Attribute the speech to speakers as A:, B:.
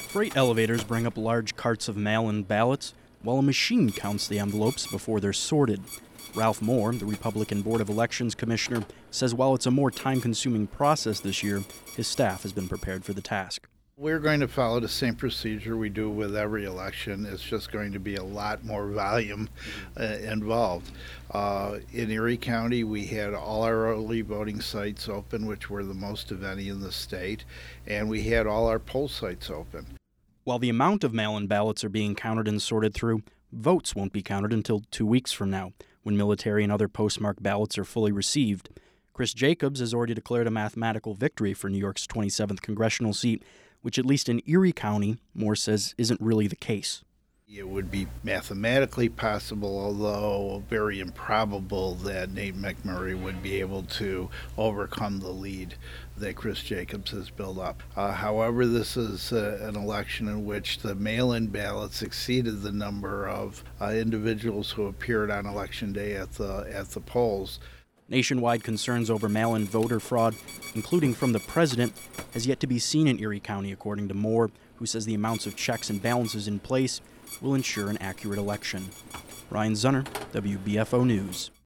A: Freight elevators bring up large carts of mail-in ballots, while a machine counts the envelopes before they're sorted. Ralph Moore, the Republican Board of Elections commissioner, says while it's a more time-consuming process this year, his staff has been prepared for the task.
B: We're going to follow the same procedure we do with every election. It's just going to be a lot more volume involved. In Erie County, we had all our early voting sites open, which were the most of any in the state, and we had all our poll sites open.
A: While the amount of mail-in ballots are being counted and sorted through, votes won't be counted until 2 weeks from now, when military and other postmarked ballots are fully received. Chris Jacobs has already declared a mathematical victory for New York's 27th congressional seat, which at least in Erie County, Moore says isn't really the case.
B: It would be mathematically possible, although very improbable, that Nate McMurray would be able to overcome the lead that Chris Jacobs has built up. However, this is an election in which the mail-in ballots exceeded the number of individuals who appeared on Election Day at the polls.
A: Nationwide concerns over mail-in voter fraud, including from the president, has yet to be seen in Erie County, according to Moore, who says the amounts of checks and balances in place will ensure an accurate election. Ryan Zunner, WBFO News.